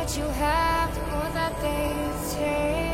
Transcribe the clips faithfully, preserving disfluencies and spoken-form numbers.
that you have, the more that they take.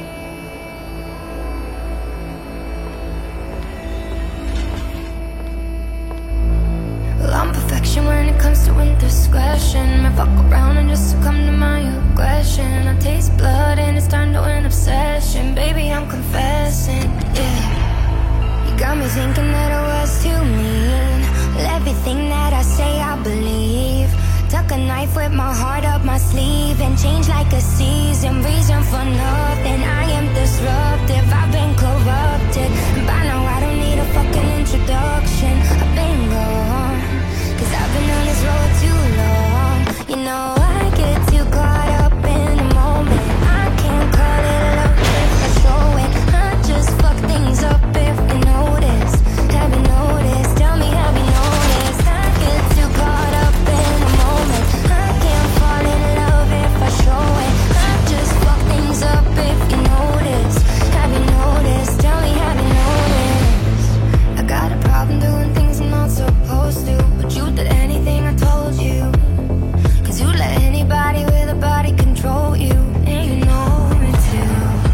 Well, I'm perfection when it comes to indiscretion. I fuck around and just succumb to my aggression. I taste blood and it's turned to an obsession. Baby, I'm confessing, yeah. You got me thinking that I was too mean. Well, everything that I say I believe. Tuck a knife with my heart up my sleeve and change like a season. Reason for nothing, I am disruptive. I've been corrupted, and by now I don't need a fucking introduction. I've been gone, cause I've been on this road too long. You know I get too caught up in the moment. I can't call it love if I show it. I just fuck things up if you notice. Have you noticed? Tell me, have you noticed? I get too caught up in the moment. I can't fall in love if I show it. I just fuck things up if you notice. Have you noticed? Tell me, have you noticed? I got a problem doing things I'm not supposed to, but you did anything I told you. Cause you let anybody with a body control you, and you know it too.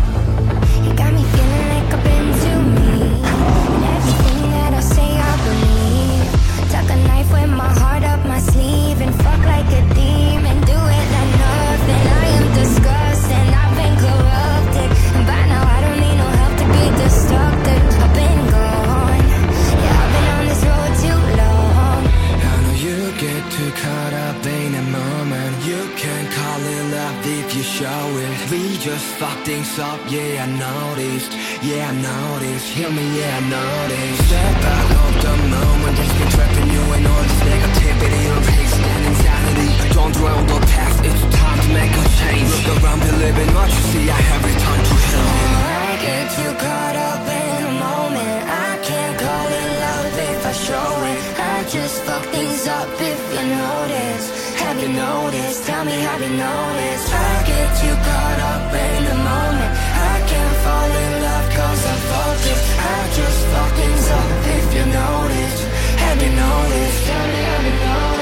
You got me feeling like I've been too mean, and everything that I say I believe. Tuck a knife with my heart up my sleeve and fuck like a demon. Do it like nothing. I am disgusting. I've been corrupted, and by now I don't need no help to be destructive. I've been gone. Yeah, I've been on this road too long. I know you get too caught up in a moment. You can call it love if you show it. We just fuck things up, yeah I noticed. Yeah I noticed, hear me, yeah I noticed. Step out of the moment, it's been trapping you in all this negativity. Erased and insanity. Don't dwell on the past, it's time to make a change. Look around, believe in what you see, I have returned to hell. I get too caught up in the moment. I can't call it love if I show it. I just fuck things up if you notice. Have you noticed? Tell me, have you noticed? I get too caught up in the moment. I can't fall in love cause I'm focused. I just fuck things up if you notice. Have you noticed? Tell me, have you noticed?